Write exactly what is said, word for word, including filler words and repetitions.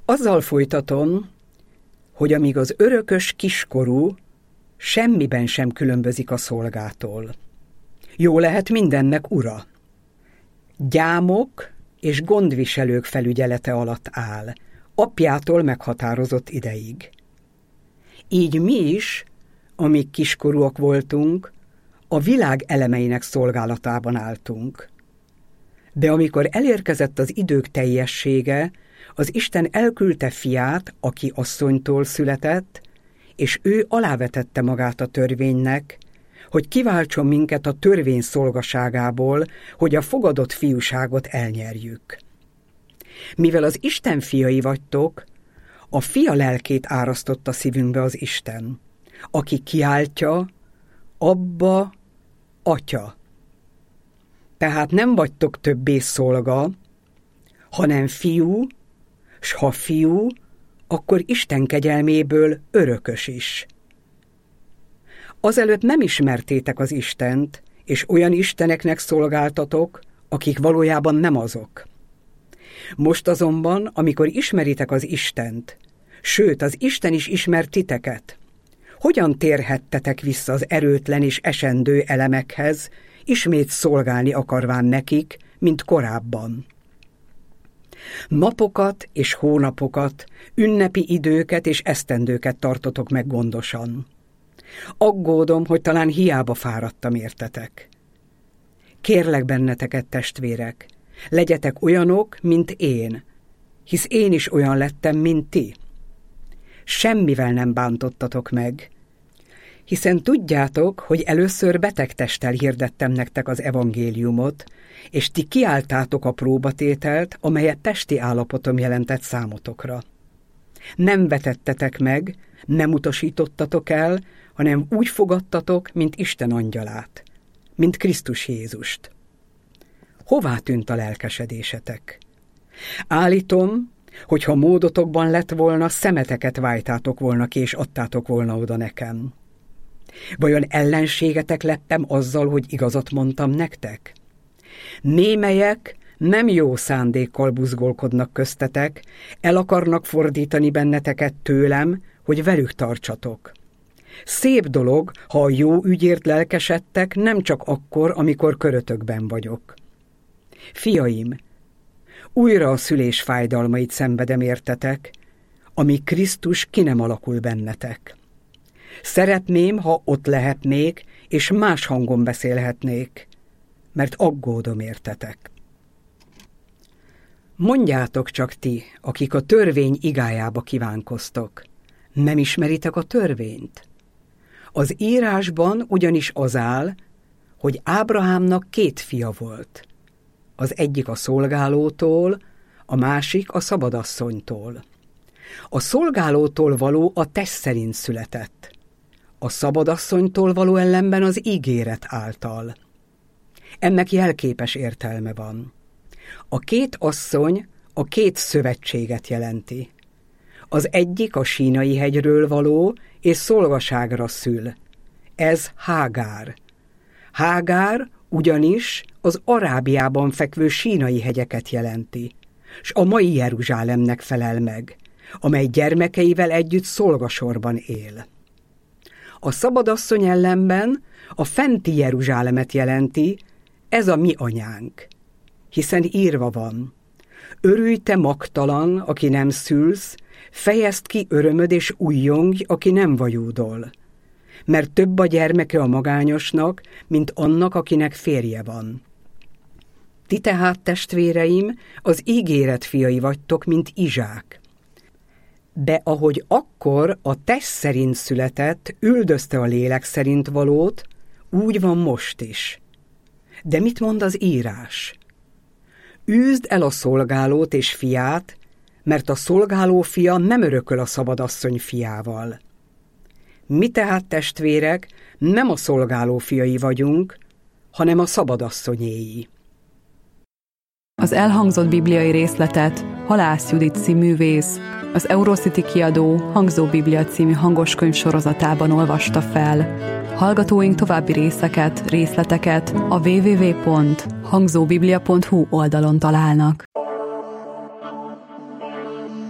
Azzal folytatom, hogy amíg az örökös kiskorú semmiben sem különbözik a szolgától. Jó lehet mindennek ura. Gyámok és gondviselők felügyelete alatt áll, apjától meghatározott ideig. Így mi is, amíg kiskorúak voltunk, a világ elemeinek szolgálatában álltunk. De amikor elérkezett az idők teljessége, az Isten elküldte fiát, aki asszonytól született, és ő alávetette magát a törvénynek, hogy kiváltson minket a törvény szolgaságából, hogy a fogadott fiúságot elnyerjük. Mivel az Isten fiai vagytok, a fia lelkét árasztotta szívünkbe az Isten, aki kiáltja, Abba, Atya. Tehát nem vagytok többé szolga, hanem fiú, s ha fiú, akkor Isten kegyelméből örökös is. Azelőtt nem ismertétek az Istent, és olyan isteneknek szolgáltatok, akik valójában nem azok. Most azonban, amikor ismeritek az Istent, sőt, az Isten is ismer titeket, hogyan térhettetek vissza az erőtlen és esendő elemekhez, ismét szolgálni akarván nekik, mint korábban? Napokat és hónapokat, ünnepi időket és esztendőket tartotok meg gondosan. Aggódom, hogy talán hiába fáradtam értetek. Kérlek benneteket, testvérek, legyetek olyanok, mint én, hisz én is olyan lettem, mint ti. Semmivel nem bántottatok meg, hiszen tudjátok, hogy először beteg testtel hirdettem nektek az evangéliumot, és ti kiálltátok a próbatételt, amelyet testi állapotom jelentett számotokra. Nem vetettetek meg, nem utasítottatok el, hanem úgy fogadtatok, mint Isten angyalát, mint Krisztus Jézust. Hová tűnt a lelkesedésetek? Állítom, hogy ha módotokban lett volna, szemeteket vájtátok volna ki, és adtátok volna oda nekem. Vajon ellenségetek lettem azzal, hogy igazat mondtam nektek? Némelyek nem jó szándékkal buzgolkodnak köztetek, el akarnak fordítani benneteket tőlem, hogy velük tartsatok. Szép dolog, ha a jó ügyért lelkesedtek, nem csak akkor, amikor körötökben vagyok. Fiaim, újra a szülés fájdalmait szenvedem értetek, amíg Krisztus ki nem alakul bennetek. Szeretném, ha ott lehetnék, és más hangon beszélhetnék, mert aggódom értetek. Mondjátok csak ti, akik a törvény igájába kívánkoztok, nem ismeritek a törvényt? Az írásban ugyanis az áll, hogy Ábrahámnak két fia volt. Az egyik a szolgálótól, a másik a szabadasszonytól. A szolgálótól való a test szerint született, a szabadasszonytól való ellenben az ígéret által. Ennek jelképes értelme van. A két asszony a két szövetséget jelenti. Az egyik a Sínai hegyről való, és szolgaságra szül. Ez Hágár. Hágár ugyanis az Arábiában fekvő Sínai hegyeket jelenti, s a mai Jeruzsálemnek felel meg, amely gyermekeivel együtt szolgasorban él. A szabadasszony ellenben a fenti Jeruzsálemet jelenti, ez a mi anyánk, hiszen írva van: örülj te magtalan, aki nem szülsz, fejezd ki örömöd és ujjongj, aki nem vajúdol, mert több a gyermeke a magányosnak, mint annak, akinek férje van. Ti tehát, testvéreim, az ígéret fiai vagytok, mint Izsák. De ahogy akkor a test szerint született, üldözte a lélek szerint valót, úgy van most is. De mit mond az írás? Űzd el a szolgálót és fiát, mert a szolgáló fia nem örököl a szabadasszony fiával. Mi tehát, testvérek, nem a szolgáló fiai vagyunk, hanem a szabadasszonyéi. Az elhangzott bibliai részletet Halász Judit színművész, az Eurocity kiadó Hangzó Biblia című hangoskönyv sorozatában olvasta fel. Hallgatóink további részeket, részleteket a double-u double-u double-u pont hangzóbiblia pont hu oldalon találnak.